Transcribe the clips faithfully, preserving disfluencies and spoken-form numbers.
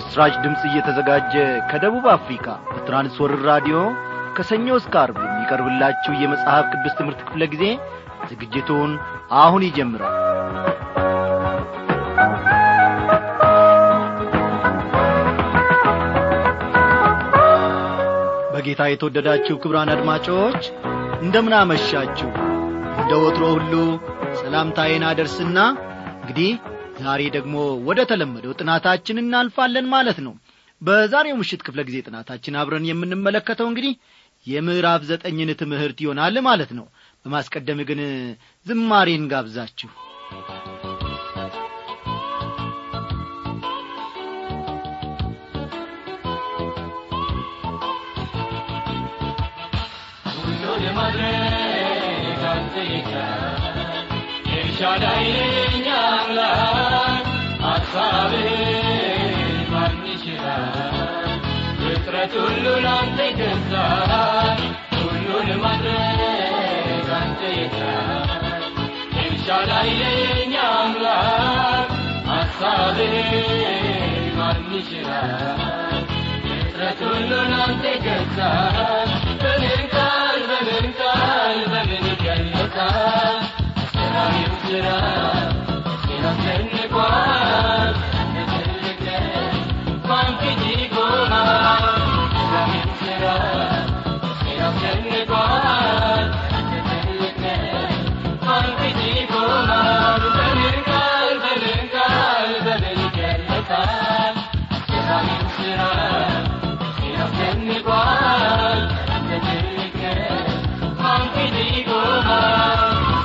ለምስራች ድምጽ እየተዘጋጀ ከደቡብ አፍሪካ በትራንስወርልድ ራዲዮ ከሰኞ እስከ ዓርብ የሚቀርብላችሁ የመጽሐፍ ቅዱስ ትምህርት ክፍለ ጊዜ ዝግጅቱን አሁን ይጀምራል። በጌታ የተወደዳችሁ ክቡራን አድማጮች እንደምን አመሻችሁ። እንደ ወትሮ ሁሉ ሰላምታዬን አደርስና እንግዲህ ዛሬ ደግሞ ወደ ተለመደው ጥናታችን እናልፋለን ማለት ነው። በዛሬው ምሽት ክፍለ ጊዜ ጥናታችን አብረን የምንመለከተው እንግዲህ የምዕራፍ ዘጠኝን ትምህርት ይሆናል ማለት ነው። በማስቀደም ግን ዝማሬን ጋብዛችሁ ሁሉ ለማድረግ አንተይካ የሻዳይ አምላክ አሳብህ ማን ይችላል? ፍጥረት ሁሉ ላንተ ይገዛል። ሁሉን ለማድረግ አንተ ይቻላል። የሻዳይ አምላክ አሳብህ ማን ይችላል? ፍጥረት ሁሉ ላንተ ይገዛል። በምን ቃል በምን ቃል በምን ይገለጣል? ሰላም ስራ ሲናገርኳል ለትልቅ ማንፊት ይቆማል። ሰላም ስራ ሲናገርኳል ለትልቅ ማንፊት ይቆማል። በምን ቃል በምን ቃል በምን ይገለጣል? ሰላም ስራ ሲናገርኳል ለትልቅ ማንፊት ይቆማል።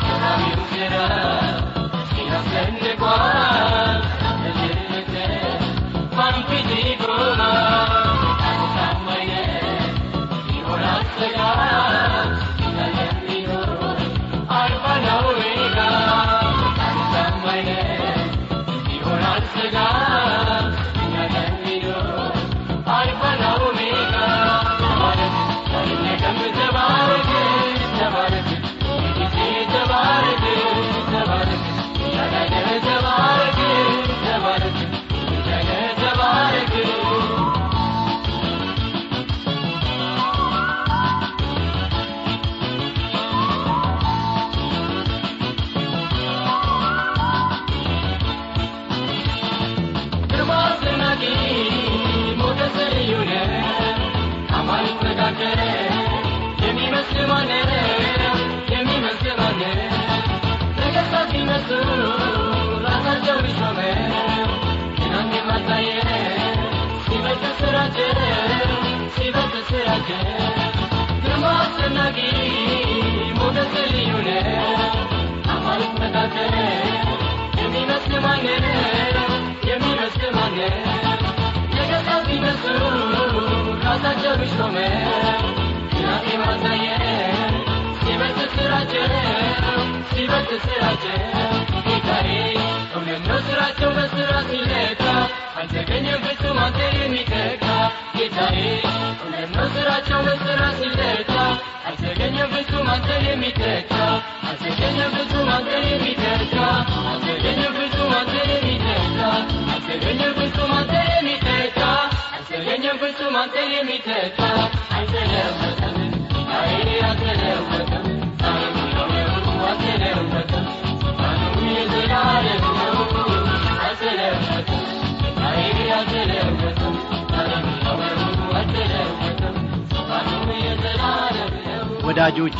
ወዳጆቼ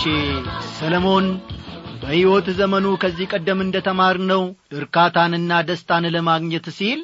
ሰለሞን በሕይወት ዘመኑ ከዚህ ቀደም እንደተማርነው እርካታንና ደስታን ለማግኘት ሲል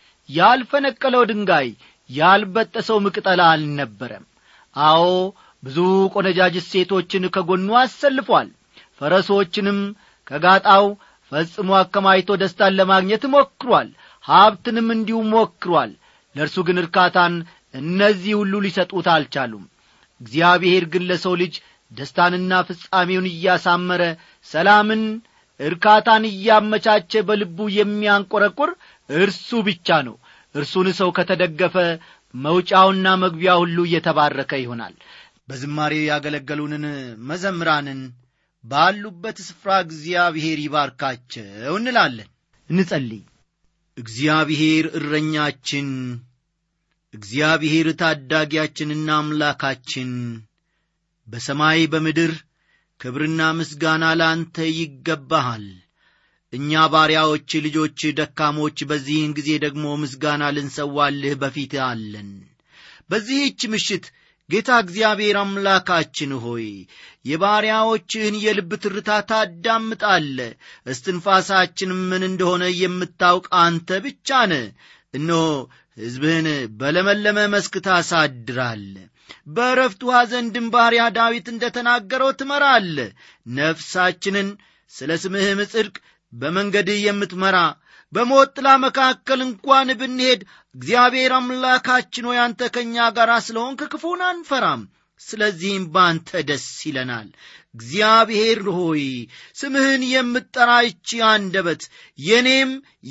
ያልፈነቀለው ድንጋይ ያልበጠሰው ቅጠል አልነበረም። አዎ ብዙ ቆነጃጅት ሴቶችን ከጎኑ አሰልፏል። ፈረሶችንም ከጋጣው ፈጽሞ አከማይቶ ደስታን ለማግኘት ሞክሯል። ሀብትንም እንዲሁ ሞክሯል። ለእርሱ ግን እርካታን እነዚህ ሁሉ ሊሰጡት አልቻሉም። እግዚአብሔር ግን ለሰው ልጅ ደስታንና ፍጻሜውን እያሳመረ ሰላምን እርካታን እያመቻቸ በልቡ የሚያንቆረቁር እርሱ ብቻ ነው። እርሱን ሰው ከተደገፈ መውጫውና መግቢያው ሁሉ የተባረከ ይሆናል። በዝማሬው ያገለገሉንን መዘምራንን ባሉበት ስፍራ እግዚአብሔር ይባርካቸው እንላለን። እንጸልይ። እግዚአብሔር እረኛችን እግዚአብሔር ታዳጊያችንና አምላካችን በሰማይ በምድር ክብርና ምስጋና ላንተ ይገባሃል። እኛ ባሪያዎች ልጆች ደካሞች በዚህን ጊዜ ደግሞ ምስጋና ልንሰዋልህ በፊትህ አለን። በዚህች ምሽት ጌታ እግዚአብሔር አምላካችን ሆይ የባሪያዎችህን የልብ ትርታ ታዳምጣለህ። እስትንፋሳችን ምን እንደሆነ የምታውቅ አንተ ብቻ ነህ። እነሆ ሕዝብህን በለመለመ መስክ ታሳድራለህ። በዕረፍቱ ዘንድም ባሪያ ዳዊት እንደ ተናገረው ትመራለህ። ነፍሳችንን ስለ ስምህም ጽድቅ በመንገድህ የምትመራ በሞት ጥላ መካከል እንኳን ብንሄድ እግዚአብሔር አምላካችን ሆይ አንተ ከእኛ ጋር ስለሆንክ ክፉን አንፈራም። ስለዚህም ባንተ ደስ ይለናል። እግዚአብሔር ሆይ ስምህን የምትጠራ ይህች አንደበት የኔም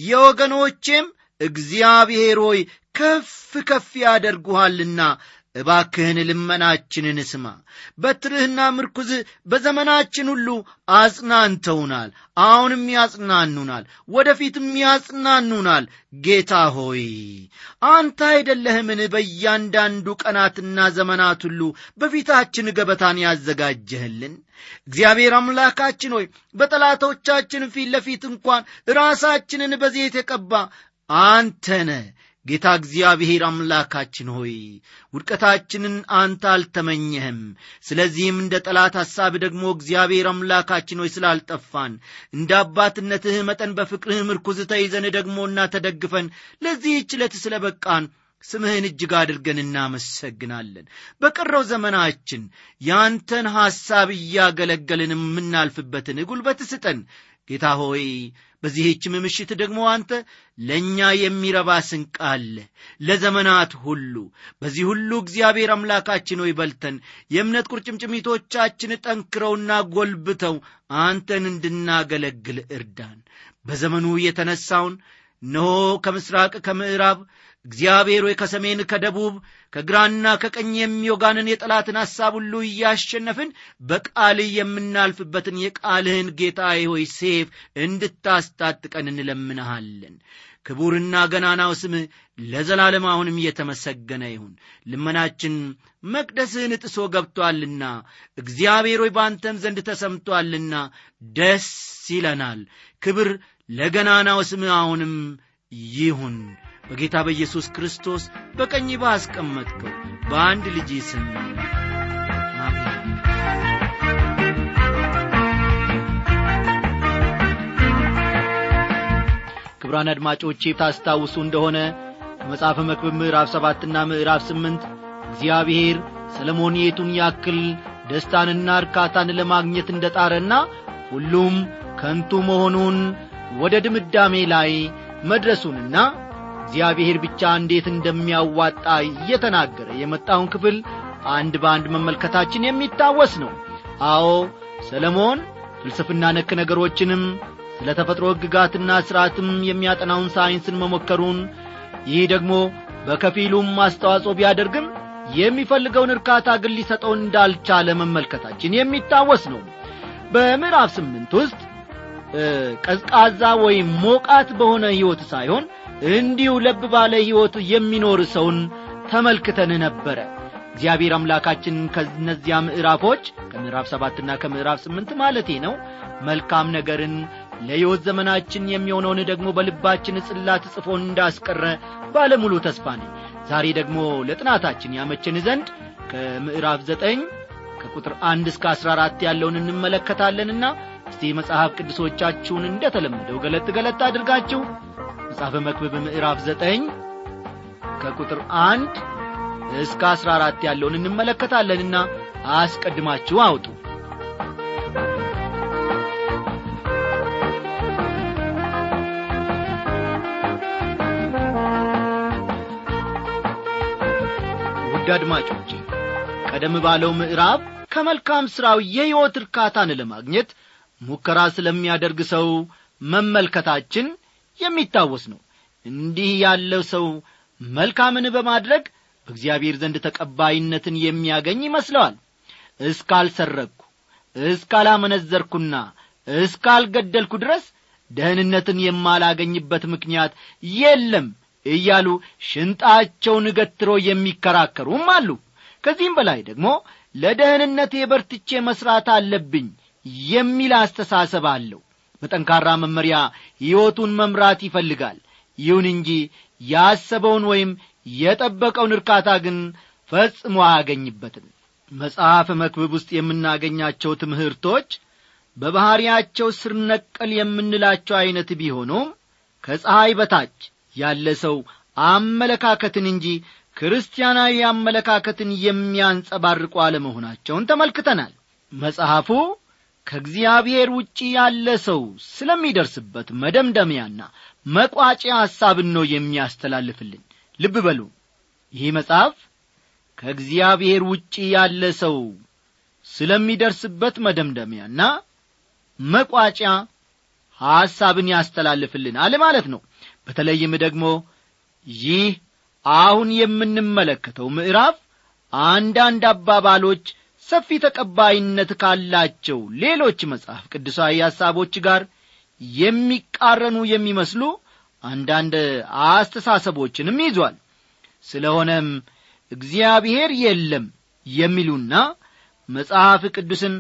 የወገኖቼም እግዚአብሔር ሆይ ከፍ ከፍ ያደርጉሃልና እባክህን ልመናችንን ስማ። በትርህና ምርኩዝ በዘመናችን ሁሉ አጽናንተውናል፣ አሁንም ያጽናኑናል፣ ወደፊትም ያጽናኑናል። ጌታ ሆይ አንተ አይደለህምን በእያንዳንዱ ቀናትና ዘመናት ሁሉ በፊታችን ገበታን ያዘጋጀህልን? እግዚአብሔር አምላካችን ሆይ በጠላቶቻችን ፊት ለፊት እንኳን ራሳችንን በዘይት የቀባ አንተ ነህ። ጌታ እግዚአብሔር አምላካችን ሆይ ውድቀታችንን አንተ አልተመኘህም። ስለዚህም እንደ ጠላት ሐሳብ ደግሞ እግዚአብሔር አምላካችን ሆይ ስላልጠፋን እንደ አባትነትህ መጠን በፍቅርህ ምርኩዝ ተይዘን ደግሞና ተደግፈን ለዚህች ዕለት ስለበቃን ስምህን እጅግ አድርገን እናመሰግናለን። በቀረው ዘመናችን ያንተን ሐሳብ እያገለገልን የምናልፍበትን ጉልበት ስጠን። ጌታ ሆይ በዚህችም ምሽት ደግሞ አንተ ለእኛ የሚረባ ስንቅ አለ ለዘመናት ሁሉ። በዚህ ሁሉ እግዚአብሔር አምላካችን ሆይ በልተን የእምነት ቁርጭምጭሚቶቻችን ጠንክረውና ጎልብተው አንተን እንድናገለግል እርዳን። በዘመኑ የተነሳውን እነሆ ከምስራቅ ከምዕራብ እግዚአብሔር ሆይ ከሰሜን ከደቡብ ከግራና ከቀኝ የሚወጋንን የጠላትን ሐሳብ ሁሉ እያሸነፍን በቃልህ የምናልፍበትን የቃልህን ጌታዬ ሆይ ሰይፍ እንድታስታጥቀን እንለምንሃለን። ክቡርና ገናናው ስምህ ለዘላለም አሁንም የተመሰገነ ይሁን። ልመናችን መቅደስህን ጥሶ ገብቶአልና እግዚአብሔር ሆይ በአንተም ዘንድ ተሰምቶአልና ደስ ይለናል። ክብር ለገናናው ስምህ አሁንም ይሁን። በጌታ በኢየሱስ ክርስቶስ በቀኝ ባስቀመጥከው በአንድ ልጅ ስም አሜን። ክቡራን አድማጮቼ ታስታውሱ እንደሆነ በመጽሐፈ መክብብ ምዕራፍ ሰባትና ምዕራፍ ስምንት እግዚአብሔር ሰሎሞን የቱን ያክል ደስታንና እርካታን ለማግኘት እንደጣረና ሁሉም ከንቱ መሆኑን ወደ ድምዳሜ ላይ መድረሱንና እግዚአብሔር ብቻ እንዴት እንደሚያዋጣ እየተናገረ የመጣውን ክፍል አንድ በአንድ መመልከታችን የሚታወስ ነው። አዎ ሰሎሞን ፍልስፍና ነክ ነገሮችንም ስለ ተፈጥሮ ሕግጋትና ሥርዓትም የሚያጠናውን ሳይንስን መሞከሩን፣ ይህ ደግሞ በከፊሉም አስተዋጽኦ ቢያደርግም የሚፈልገውን እርካታ ግን ሊሰጠው እንዳልቻለ መመልከታችን የሚታወስ ነው። በምዕራፍ ስምንት ውስጥ ቀዝቃዛ ወይም ሞቃት በሆነ ሕይወት ሳይሆን እንዲሁ ለብ ባለ ሕይወት የሚኖር ሰውን ተመልክተን ነበር። እግዚአብሔር አምላካችን ከነዚያ ምዕራፎች ከምዕራፍ ሰባትና ከምዕራፍ ስምንት ማለቴ ነው መልካም ነገርን ለሕይወት ዘመናችን የሚሆነውን ደግሞ በልባችን ጽላት ጽፎ እንዳስቀረ ባለሙሉ ተስፋ ነኝ። ዛሬ ደግሞ ለጥናታችን ያመቸን ዘንድ ከምዕራፍ ዘጠኝ ከቁጥር አንድ እስከ አስራ አራት ያለውን እንመለከታለንና እስቲ መጽሐፍ ቅዱሶቻችሁን እንደተለመደው ገለጥ ገለጥ አድርጋችሁ መጽሐፈ መክብብ ምዕራፍ ዘጠኝ ከቁጥር አንድ እስከ አስራ አራት ያለውን እንመለከታለንና አስቀድማችሁ አውጡ። ውድ አድማጮቼ ቀደም ባለው ምዕራፍ ከመልካም ሥራው የሕይወት እርካታን ለማግኘት ሙከራ ስለሚያደርግ ሰው መመልከታችን የሚታወስ ነው። እንዲህ ያለው ሰው መልካምን በማድረግ በእግዚአብሔር ዘንድ ተቀባይነትን የሚያገኝ ይመስለዋል። እስካልሰረቅኩ እስካላመነዘርኩና እስካልገደልኩ ድረስ ደህንነትን የማላገኝበት ምክንያት የለም እያሉ ሽንጣቸውን ገትሮ የሚከራከሩም አሉ። ከዚህም በላይ ደግሞ ለደህንነቴ በርትቼ መስራት አለብኝ የሚል አስተሳሰብ አለው። በጠንካራ መመሪያ ሕይወቱን መምራት ይፈልጋል። ይሁን እንጂ ያሰበውን ወይም የጠበቀውን እርካታ ግን ፈጽሞ አያገኝበትም። መጽሐፈ መክብብ ውስጥ የምናገኛቸው ትምህርቶች በባህሪያቸው ስር ነቀል የምንላቸው አይነት ቢሆኑም ከፀሐይ በታች ያለ ሰው አመለካከትን እንጂ ክርስቲያናዊ አመለካከትን የሚያንጸባርቁ አለመሆናቸውን ተመልክተናል። መጽሐፉ ከእግዚአብሔር ውጪ ያለ ሰው ስለሚደርስበት መደምደሚያና መቋጫ ሐሳብን ነው የሚያስተላልፍልን። ልብ በሉ፣ ይህ መጽሐፍ ከእግዚአብሔር ውጪ ያለ ሰው ስለሚደርስበት መደምደሚያና መቋጫ ሐሳብን ያስተላልፍልናል ማለት ነው። በተለይም ደግሞ ይህ አሁን የምንመለከተው ምዕራፍ አንዳንድ አባባሎች ሰፊ ተቀባይነት ካላቸው ሌሎች መጽሐፍ ቅዱሳዊ ሐሳቦች ጋር የሚቃረኑ የሚመስሉ አንዳንድ አስተሳሰቦችንም ይዟል። ስለሆነም እግዚአብሔር የለም የሚሉና መጽሐፍ ቅዱስን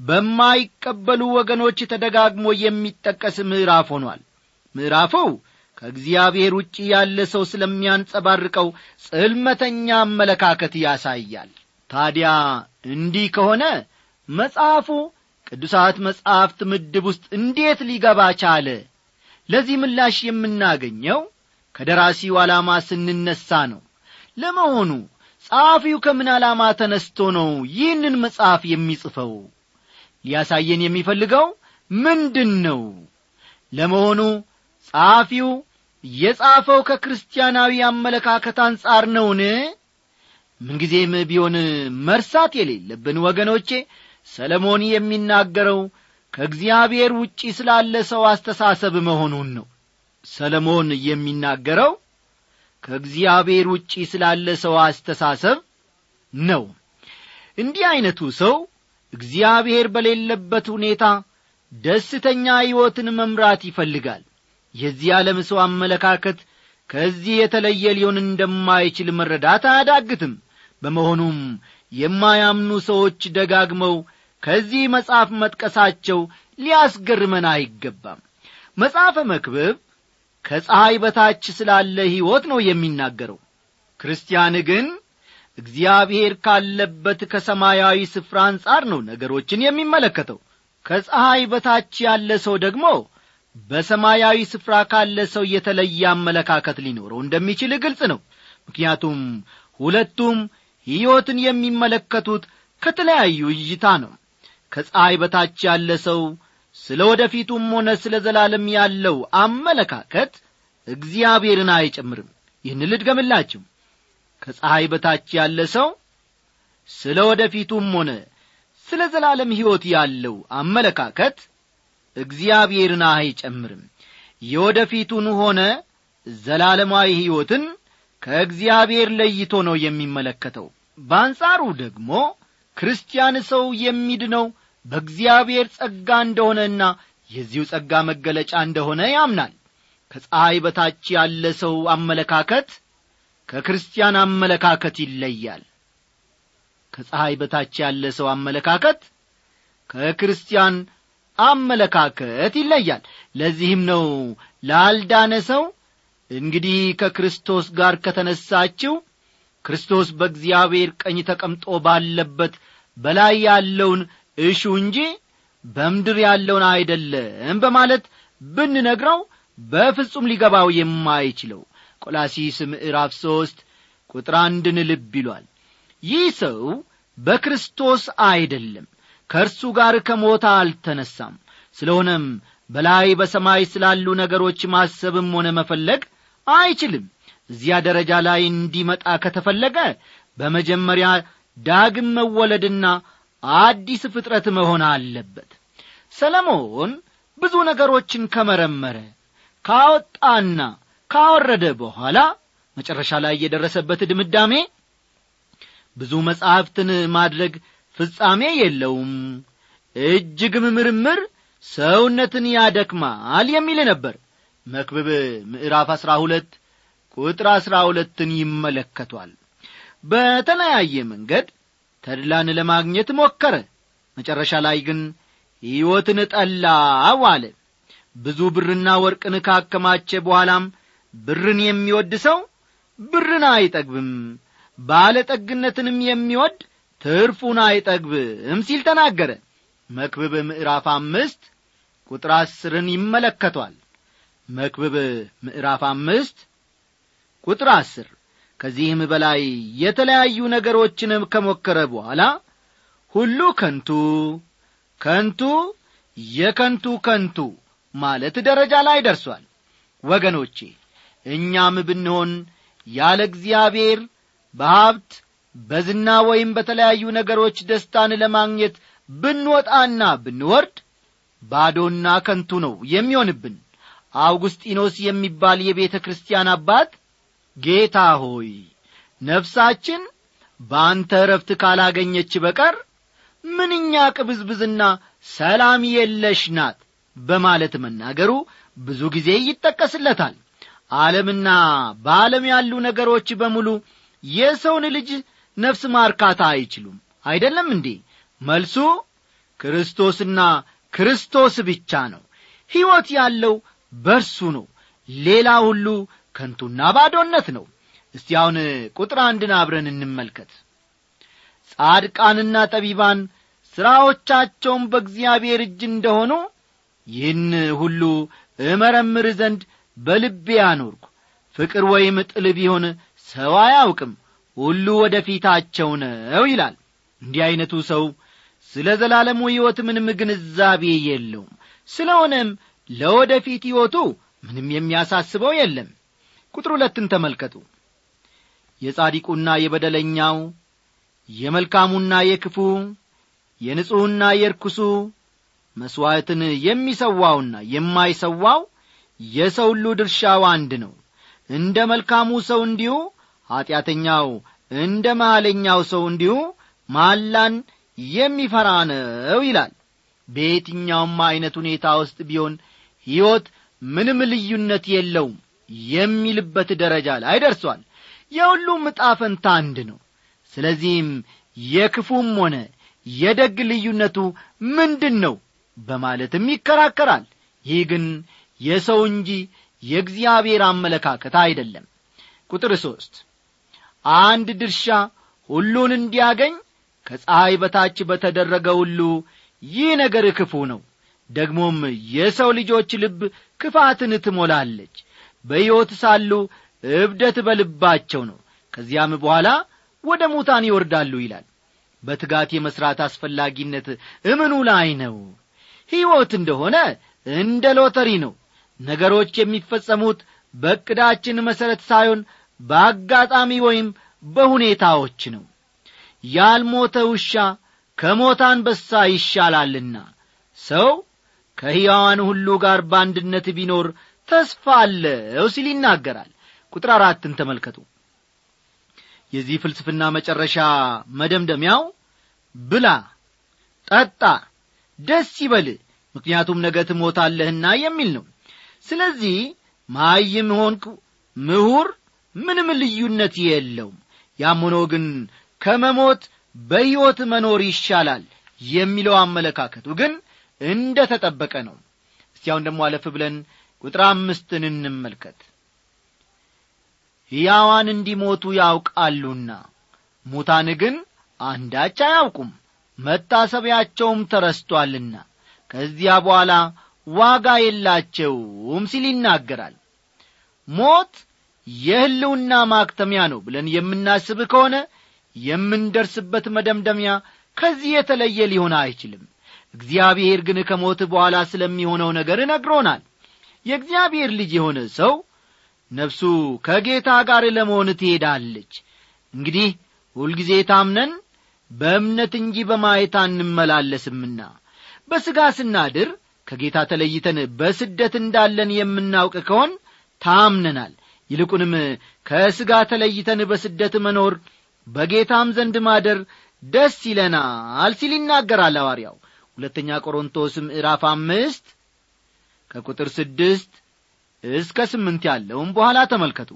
በማይቀበሉ ወገኖች ተደጋግሞ የሚጠቀስ ምዕራፍ ሆኗል። ምዕራፉ ከእግዚአብሔር ውጪ ያለ ሰው ስለሚያንጸባርቀው ጽልመተኛ አመለካከት ያሳያል። ታዲያ እንዲህ ከሆነ መጽሐፉ ቅዱሳት መጽሐፍት ምድብ ውስጥ እንዴት ሊገባ ቻለ? ለዚህ ምላሽ የምናገኘው ከደራሲው ዓላማ ስንነሳ ነው። ለመሆኑ ጸሐፊው ከምን ዓላማ ተነስቶ ነው ይህንን መጽሐፍ የሚጽፈው? ሊያሳየን የሚፈልገው ምንድን ነው? ለመሆኑ ጸሐፊው የጻፈው ከክርስቲያናዊ አመለካከት አንጻር ነውን? ምንጊዜም ቢሆን መርሳት የሌለብን ወገኖቼ፣ ሰለሞን የሚናገረው ከእግዚአብሔር ውጪ ስላለ ሰው አስተሳሰብ መሆኑን ነው። ሰለሞን የሚናገረው ከእግዚአብሔር ውጪ ስላለ ሰው አስተሳሰብ ነው። እንዲህ አይነቱ ሰው እግዚአብሔር በሌለበት ሁኔታ ደስተኛ ሕይወትን መምራት ይፈልጋል። የዚህ ዓለም ሰው አመለካከት ከዚህ የተለየ ሊሆን እንደማይችል መረዳት አያዳግትም። በመሆኑም የማያምኑ ሰዎች ደጋግመው ከዚህ መጽሐፍ መጥቀሳቸው ሊያስገርመን አይገባም። መጽሐፈ መክብብ ከፀሐይ በታች ስላለ ሕይወት ነው የሚናገረው። ክርስቲያን ግን እግዚአብሔር ካለበት ከሰማያዊ ስፍራ አንጻር ነው ነገሮችን የሚመለከተው። ከፀሐይ በታች ያለ ሰው ደግሞ በሰማያዊ ስፍራ ካለ ሰው የተለየ አመለካከት ሊኖረው እንደሚችል ግልጽ ነው። ምክንያቱም ሁለቱም ሕይወትን የሚመለከቱት ከተለያዩ እይታ ነው። ከፀሐይ በታች ያለ ሰው ስለ ወደፊቱም ሆነ ስለ ዘላለም ያለው አመለካከት እግዚአብሔርን አይጨምርም። ይህን ልድገምላችሁ። ከፀሐይ በታች ያለ ሰው ስለ ወደፊቱም ሆነ ስለ ዘላለም ሕይወት ያለው አመለካከት እግዚአብሔርን አይጨምርም። የወደፊቱን ሆነ ዘላለማዊ ሕይወትን ከእግዚአብሔር ለይቶ ነው የሚመለከተው። በአንጻሩ ደግሞ ክርስቲያን ሰው የሚድነው በእግዚአብሔር ጸጋ እንደሆነና የዚሁ ጸጋ መገለጫ እንደሆነ ያምናል። ከፀሐይ በታች ያለ ሰው አመለካከት ከክርስቲያን አመለካከት ይለያል። ከፀሐይ በታች ያለ ሰው አመለካከት ከክርስቲያን አመለካከት ይለያል። ለዚህም ነው ላልዳነ ሰው እንግዲህ ከክርስቶስ ጋር ከተነሳችው ክርስቶስ በእግዚአብሔር ቀኝ ተቀምጦ ባለበት በላይ ያለውን እሹ እንጂ በምድር ያለውን አይደለም በማለት ብንነግረው በፍጹም ሊገባው የማይችለው። ቆላስይስ ምዕራፍ ሶስት ቁጥር አንድን ልብ ይሏል። ይህ ሰው በክርስቶስ አይደለም፣ ከእርሱ ጋር ከሞት አልተነሳም። ስለሆነም በላይ በሰማይ ስላሉ ነገሮች ማሰብም ሆነ መፈለግ አይችልም። እዚያ ደረጃ ላይ እንዲመጣ ከተፈለገ በመጀመሪያ ዳግም መወለድና አዲስ ፍጥረት መሆን አለበት። ሰለሞን ብዙ ነገሮችን ከመረመረ ካወጣና ካወረደ በኋላ መጨረሻ ላይ የደረሰበት ድምዳሜ ብዙ መጻሕፍትን ማድረግ ፍጻሜ የለውም፣ እጅግም ምርምር ሰውነትን ያደክማል የሚል ነበር። መክብብ ምዕራፍ አስራ ሁለት ቁጥር አሥራ ሁለትን ይመለከቷል። በተለያየ መንገድ ተድላን ለማግኘት ሞከረ። መጨረሻ ላይ ግን ሕይወትን ጠላው አለ። ብዙ ብርና ወርቅን ካከማቸ በኋላም ብርን የሚወድ ሰው ብርን አይጠግብም፣ ባለጠግነትንም የሚወድ ትርፉን አይጠግብም ሲል ተናገረ። መክብብ ምዕራፍ አምስት ቁጥር አስርን ይመለከቷል። መክብብ ምዕራፍ አምስት ቁጥር አስር ከዚህም በላይ የተለያዩ ነገሮችንም ከሞከረ በኋላ ሁሉ ከንቱ ከንቱ የከንቱ ከንቱ ማለት ደረጃ ላይ ደርሷል። ወገኖቼ እኛም ብንሆን ያለ እግዚአብሔር በሀብት በዝና ወይም በተለያዩ ነገሮች ደስታን ለማግኘት ብንወጣና ብንወርድ ባዶና ከንቱ ነው የሚሆንብን። አውግስጢኖስ የሚባል የቤተ ክርስቲያን አባት ጌታ ሆይ ነፍሳችን በአንተ ረፍት ካላገኘች በቀር ምንኛ ቅብዝብዝና ሰላም የለሽ ናት በማለት መናገሩ ብዙ ጊዜ ይጠቀስለታል። ዓለምና በዓለም ያሉ ነገሮች በሙሉ የሰውን ልጅ ነፍስ ማርካት አይችሉም። አይደለም እንዴ? መልሱ ክርስቶስና ክርስቶስ ብቻ ነው። ሕይወት ያለው በርሱ ነው። ሌላ ሁሉ ከንቱና ባዶነት ነው። እስቲ አሁን ቁጥር አንድን አብረን እንመልከት። ጻድቃንና ጠቢባን ሥራዎቻቸውም በእግዚአብሔር እጅ እንደሆኑ ይህን ሁሉ እመረምር ዘንድ በልቤ አኖርኩ። ፍቅር ወይም ጥል ቢሆን ሰው አያውቅም፣ ሁሉ ወደ ፊታቸው ነው ይላል። እንዲህ አይነቱ ሰው ስለ ዘላለሙ ሕይወት ምንም ግንዛቤ የለውም። ስለሆነም ለወደፊት ሕይወቱ ምንም የሚያሳስበው የለም። ቁጥር ሁለትን ተመልከቱ። የጻድቁና የበደለኛው የመልካሙና የክፉ የንጹሕና የርኩሱ መሥዋዕትን የሚሰዋውና የማይሰዋው የሰው ሁሉ ድርሻው አንድ ነው። እንደ መልካሙ ሰው እንዲሁ ኀጢአተኛው፣ እንደ መሐለኛው ሰው እንዲሁ ማላን የሚፈራ ነው ይላል። በየትኛውም አይነት ሁኔታ ውስጥ ቢሆን ሕይወት ምንም ልዩነት የለውም የሚልበት ደረጃ ላይ ደርሷል። የሁሉም ዕጣ ፈንታ አንድ ነው። ስለዚህም የክፉም ሆነ የደግ ልዩነቱ ምንድን ነው በማለትም ይከራከራል። ይህ ግን የሰው እንጂ የእግዚአብሔር አመለካከት አይደለም። ቁጥር ሦስት አንድ ድርሻ ሁሉን እንዲያገኝ ከፀሐይ በታች በተደረገ ሁሉ ይህ ነገር ክፉ ነው። ደግሞም የሰው ልጆች ልብ ክፋትን ትሞላለች፣ በሕይወት ሳሉ እብደት በልባቸው ነው፣ ከዚያም በኋላ ወደ ሙታን ይወርዳሉ ይላል። በትጋት የመስራት አስፈላጊነት እምኑ ላይ ነው? ሕይወት እንደሆነ እንደ ሎተሪ ነው። ነገሮች የሚፈጸሙት በዕቅዳችን መሠረት ሳይሆን በአጋጣሚ ወይም በሁኔታዎች ነው። ያልሞተ ውሻ ከሞተ አንበሳ ይሻላልና ሰው ከሕያዋን ሁሉ ጋር በአንድነት ቢኖር ተስፋ አለው ሲል ይናገራል። ቁጥር አራትን ተመልከቱ። የዚህ ፍልስፍና መጨረሻ መደምደሚያው ብላ፣ ጠጣ፣ ደስ ይበል ምክንያቱም ነገ ትሞታለህና የሚል ነው። ስለዚህ ማይም ሆንክ ምሁር ምንም ልዩነት የለውም። ያም ሆኖ ግን ከመሞት በሕይወት መኖር ይሻላል የሚለው አመለካከቱ ግን እንደ ተጠበቀ ነው። እስቲ አሁን ደግሞ አለፍ ብለን ቁጥር አምስትን እንመልከት። ሕያዋን እንዲሞቱ ያውቃሉና ሙታን ግን አንዳች አያውቁም፣ መታሰቢያቸውም ተረስቶአልና ከዚያ በኋላ ዋጋ የላቸውም ሲል ይናገራል። ሞት የሕልውና ማክተሚያ ነው ብለን የምናስብ ከሆነ የምንደርስበት መደምደሚያ ከዚህ የተለየ ሊሆን አይችልም። እግዚአብሔር ግን ከሞት በኋላ ስለሚሆነው ነገር ነግሮናል። የእግዚአብሔር ልጅ የሆነ ሰው ነፍሱ ከጌታ ጋር ለመሆን ትሄዳለች። እንግዲህ ሁልጊዜ ታምነን በእምነት እንጂ በማየት አንመላለስምና በሥጋ ስናድር ከጌታ ተለይተን በስደት እንዳለን የምናውቅ ከሆን ታምነናል። ይልቁንም ከሥጋ ተለይተን በስደት መኖር በጌታም ዘንድ ማደር ደስ ይለናል ሲል ይናገራል ሐዋርያው። ሁለተኛ ቆሮንቶስ ምዕራፍ አምስት ከቁጥር ስድስት እስከ ስምንት ያለውን በኋላ ተመልከቱ።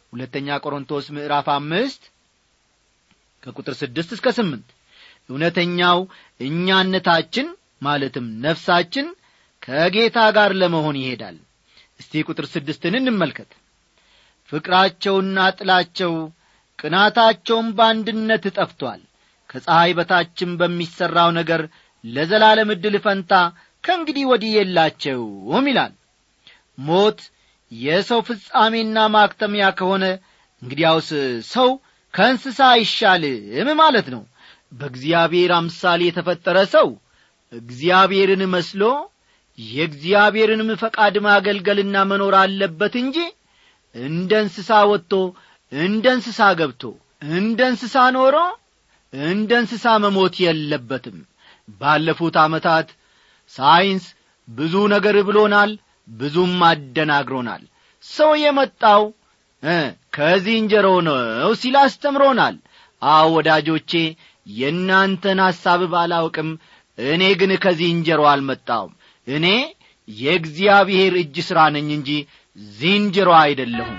ሁለተኛ ቆሮንቶስ ምዕራፍ አምስት ከቁጥር ስድስት እስከ ስምንት እውነተኛው እኛነታችን ማለትም ነፍሳችን ከጌታ ጋር ለመሆን ይሄዳል። እስቲ ቁጥር ስድስትን እንመልከት። ፍቅራቸውና ጥላቸው ቅናታቸውም በአንድነት ጠፍቷል፣ ከፀሐይ በታችም በሚሠራው ነገር ለዘላለም ዕድል ፈንታ ከእንግዲህ ወዲህ የላቸውም ይላል። ሞት የሰው ፍጻሜና ማክተሚያ ከሆነ እንግዲያውስ ሰው ከእንስሳ አይሻልም ማለት ነው። በእግዚአብሔር አምሳል የተፈጠረ ሰው እግዚአብሔርን መስሎ የእግዚአብሔርንም ፈቃድ ማገልገልና መኖር አለበት እንጂ እንደ እንስሳ ወጥቶ እንደ እንስሳ ገብቶ እንደ እንስሳ ኖሮ እንደ እንስሳ መሞት የለበትም። ባለፉት ዓመታት ሳይንስ ብዙ ነገር ብሎናል፣ ብዙም አደናግሮናል። ሰው የመጣው ከዝንጀሮ ነው ሲል አስተምሮናል። አዎ ወዳጆቼ፣ የእናንተን ሐሳብ ባላውቅም እኔ ግን ከዝንጀሮ አልመጣሁም። እኔ የእግዚአብሔር እጅ ሥራ ነኝ እንጂ ዝንጀሮ አይደለሁም።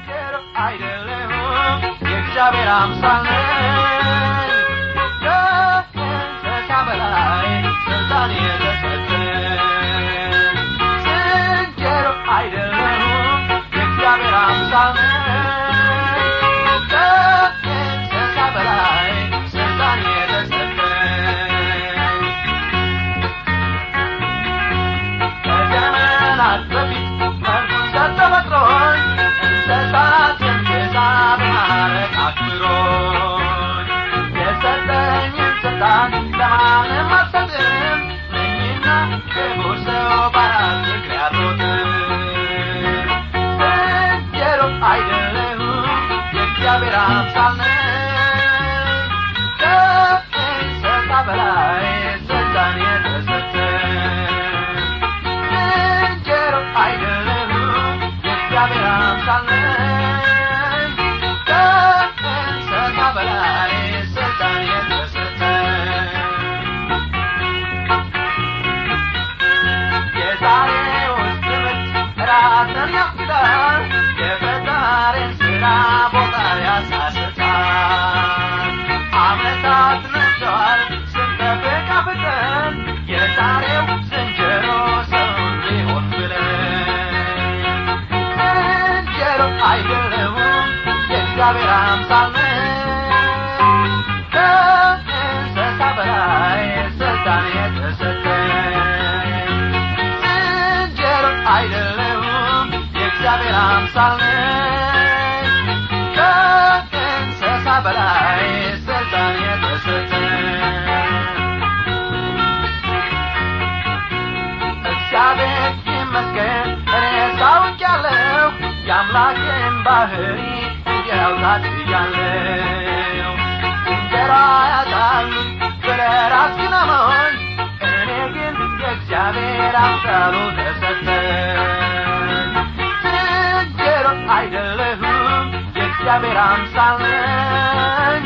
የእግዚአብሔር አምሳል ነኝ፣ ከእንስሳ በላይ ስልጣን የተሰጠኝ። ዝንጀሮ አይደለሁም፣ የእግዚአብሔር አምሳል ነኝ፣ ከእንስሳ በላይ ስልጣን የተሰጠኝ። ከዘመናት በፊት መልኩን ሰጥቶ ፈጥሮኝ እንስሳትን ገዛ በማረግ አክብሮኝ የሰጠኝን ስልጣን ለማንም አልሰጥም ነኝና ክቡር ሰው ባላት ፍቅር ያልሮጥም። ዝንጀሮ አይደለሁም፣ የእግዚአብሔር አምሳል ነኝ፣ ከእንስሳ በላይ ስልጣን የተሰጠኝ። ዝንጀሮ አይደለሁም፣ የእግዚአብሔር አምሳል ነኝ፣ ከእንስሳ በላይ ስልጣን የተሰጠኝ። የዛሬውስ ትምህርት ራስን ያስግዳል፣ የፈጣሪን ሥራ ቦታ ያሳስታል። ዓመታት ነግተዋል ስንጠብቅ አፍጠን የዛሬው ዝንጀሮ ሰው እንዲሆን ብለን። ዝንጀሮ አይደለሁም፣ የእግዚአብሔር አምሳል ነኝ፣ ከእንስሳ በላይ ስልጣን የተሰጠኝ። ዝንጀሮ አይደለሁም፣ የእግዚአብሔር አምሳል ነኝ፣ ከእንስሳ በላይ ስልጣን የተሰጠኝ። እግዚአብሔር ይመስገን እኔስ አውቄያለሁ፣ የአምላኬን ባሕሪ እንዲያው ታድያለሁ። እንጀራ ያጣሉ ብለህ ራስህን አሞኝ፣ እኔ ግን የእግዚአብሔር አምሳሉ ተሰጠኝ። ዝንጀሮ አይደለሁም፣ የእግዚአብሔር አምሳል ነኝ፣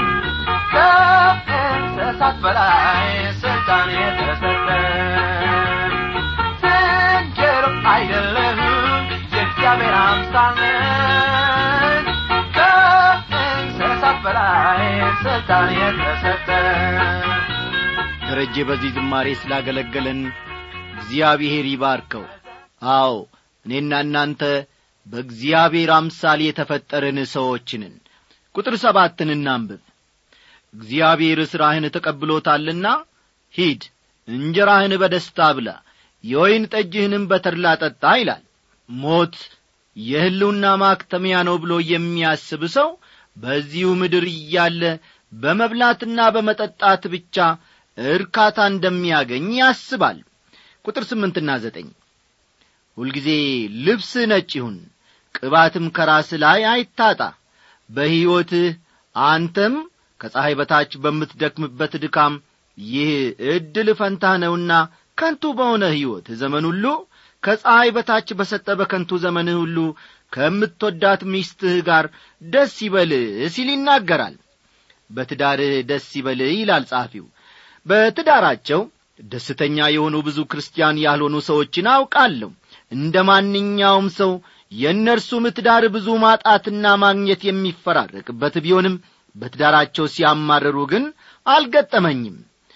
ከእንስሳት በላይ ስልጣን የተሰጠኝ። ዝንጀሮ አይደለሁም፣ የእግዚአብሔር አምሳል ነኝ፣ ከእንስሳት በላይ ስልጣን የተሰጠኝ። ደረጀ በዚህ ዝማሬ ስላገለገለን እግዚአብሔር ይባርከው። አዎ እኔና እናንተ በእግዚአብሔር አምሳል የተፈጠርን ሰዎችንን። ቁጥር ሰባትን እናንብብ። እግዚአብሔር ሥራህን ተቀብሎታልና ሂድ፣ እንጀራህን በደስታ ብላ፣ የወይን ጠጅህንም በተድላ ጠጣ ይላል። ሞት የሕልውና ማክተሚያ ነው ብሎ የሚያስብ ሰው በዚሁ ምድር እያለ በመብላትና በመጠጣት ብቻ እርካታ እንደሚያገኝ ያስባል። ቁጥር ስምንትና ዘጠኝ ሁልጊዜ ልብስ ነጭ ይሁን፣ ቅባትም ከራስ ላይ አይታጣ፣ በሕይወትህ አንተም ከፀሐይ በታች በምትደክምበት ድካም ይህ ዕድል ፈንታ ነውና ከንቱ በሆነ ሕይወት ዘመን ሁሉ ከፀሐይ በታች በሰጠ በከንቱ ዘመንህ ሁሉ ከምትወዳት ሚስትህ ጋር ደስ ይበልህ ሲል ይናገራል። በትዳርህ ደስ ይበልህ ይላል ጻፊው። በትዳራቸው ደስተኛ የሆኑ ብዙ ክርስቲያን ያልሆኑ ሰዎችን አውቃለሁ። እንደ ማንኛውም ሰው የእነርሱም ትዳር ብዙ ማጣትና ማግኘት የሚፈራረቅበት ቢሆንም በትዳራቸው ሲያማርሩ ግን አልገጠመኝም።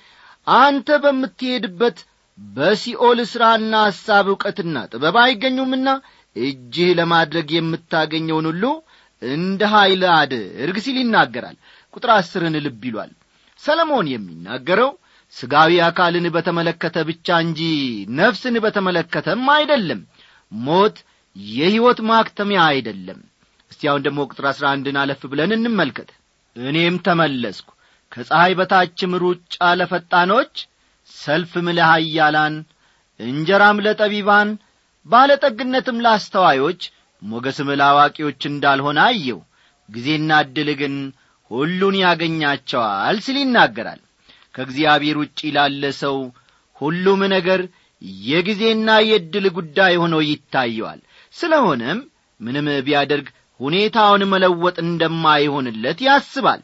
አንተ በምትሄድበት በሲኦል ሥራና ሐሳብ ዕውቀትና ጥበብ አይገኙምና እጅህ ለማድረግ የምታገኘውን ሁሉ እንደ ኃይል አድርግ ሲል ይናገራል። ቁጥር አስርን ልብ ይሏል። ሰለሞን የሚናገረው ሥጋዊ አካልን በተመለከተ ብቻ እንጂ ነፍስን በተመለከተም አይደለም። ሞት የሕይወት ማክተሚያ አይደለም። እስቲ አሁን ደግሞ ቁጥር አስራ አንድን አለፍ ብለን እንመልከት። እኔም ተመለስኩ፣ ከፀሐይ በታችም ሩጫ ለፈጣኖች፣ ሰልፍም ለኃያላን፣ እንጀራም ለጠቢባን፣ ባለጠግነትም ለአስተዋዮች፣ ሞገስም ለአዋቂዎች እንዳልሆነ አየሁ። ጊዜና ዕድል ግን ሁሉን ያገኛቸዋል ሲል ይናገራል። ከእግዚአብሔር ውጭ ላለ ሰው ሁሉም ነገር የጊዜና የዕድል ጉዳይ ሆኖ ይታየዋል። ስለሆነም ምንም ቢያደርግ ሁኔታውን መለወጥ እንደማይሆንለት ያስባል።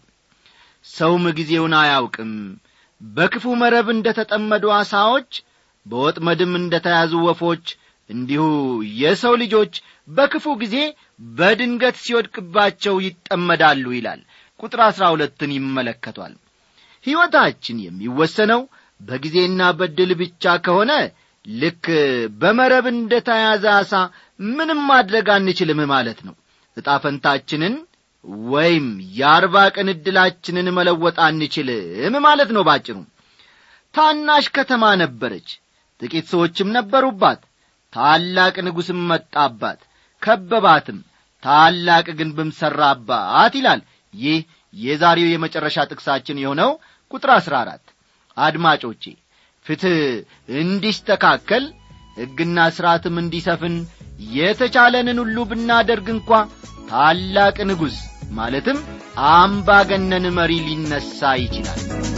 ሰውም ጊዜውን አያውቅም። በክፉ መረብ እንደ ተጠመዱ ዓሣዎች፣ በወጥመድም እንደ ተያዙ ወፎች እንዲሁ የሰው ልጆች በክፉ ጊዜ በድንገት ሲወድቅባቸው ይጠመዳሉ ይላል። ቁጥር አስራ ሁለትን ይመለከቷል። ሕይወታችን የሚወሰነው በጊዜና በዕድል ብቻ ከሆነ ልክ በመረብ እንደ ተያዘ ዓሣ ምንም ማድረግ አንችልም ማለት ነው። ዕጣ ፈንታችንን ወይም የአርባ ቀን ዕድላችንን መለወጥ አንችልም ማለት ነው ባጭሩ። ታናሽ ከተማ ነበረች፣ ጥቂት ሰዎችም ነበሩባት። ታላቅ ንጉሥም መጣባት፣ ከበባትም፣ ታላቅ ግንብም ሠራባት ይላል። ይህ የዛሬው የመጨረሻ ጥቅሳችን የሆነው ቁጥር አስራ አራት። አድማጮቼ ፍትሕ እንዲስተካከል ሕግና ሥርዓትም እንዲሰፍን የተቻለንን ሁሉ ብናደርግ እንኳ ታላቅ ንጉሥ ማለትም አምባገነን መሪ ሊነሣ ይችላል።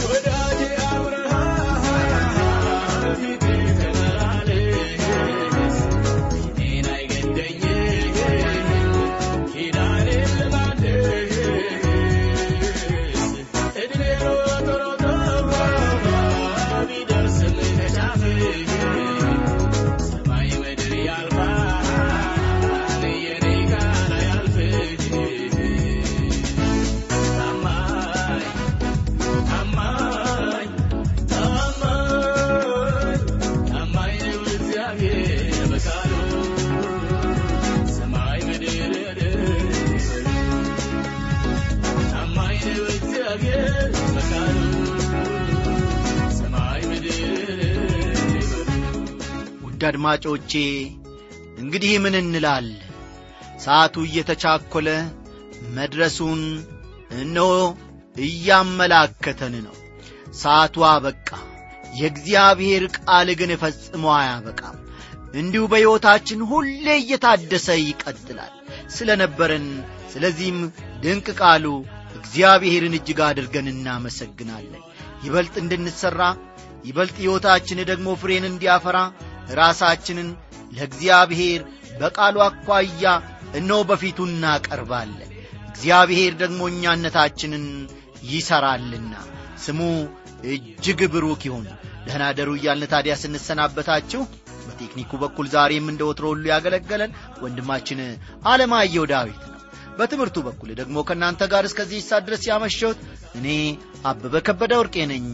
አድማጮቼ እንግዲህ ምን እንላለን? ሰዓቱ እየተቻኮለ መድረሱን እነሆ እያመላከተን ነው። ሰዓቱ አበቃ። የእግዚአብሔር ቃል ግን ፈጽሞ አያበቃም። እንዲሁ በሕይወታችን ሁሌ እየታደሰ ይቀጥላል። ስለነበረን ስለዚህም ድንቅ ቃሉ እግዚአብሔርን እጅግ አድርገን እናመሰግናለን። ይበልጥ እንድንሰራ ይበልጥ ሕይወታችን ደግሞ ፍሬን እንዲያፈራ ራሳችንን ለእግዚአብሔር በቃሉ አኳያ እነሆ በፊቱ እናቀርባለን። እግዚአብሔር ደግሞ እኛነታችንን ይሠራልና ስሙ እጅግ ብሩክ ይሁን። ደህና ደሩ እያልን ታዲያ ስንሰናበታችሁ በቴክኒኩ በኩል ዛሬም እንደ ወትሮ ሁሉ ያገለገለን ወንድማችን ዓለማየሁ ዳዊት ነው። በትምህርቱ በኩል ደግሞ ከእናንተ ጋር እስከዚህ ሰዓት ድረስ ያመሸሁት እኔ አበበ ከበደ ወርቄ ነኝ።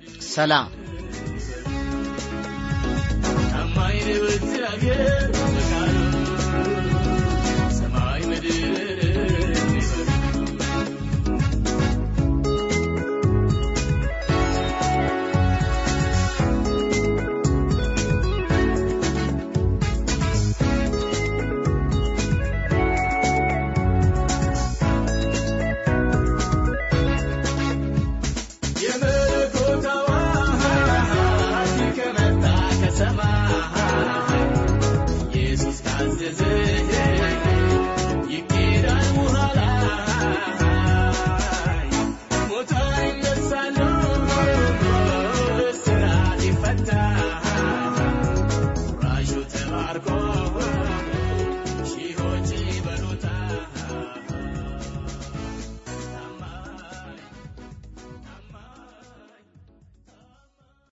ሰላም። My name is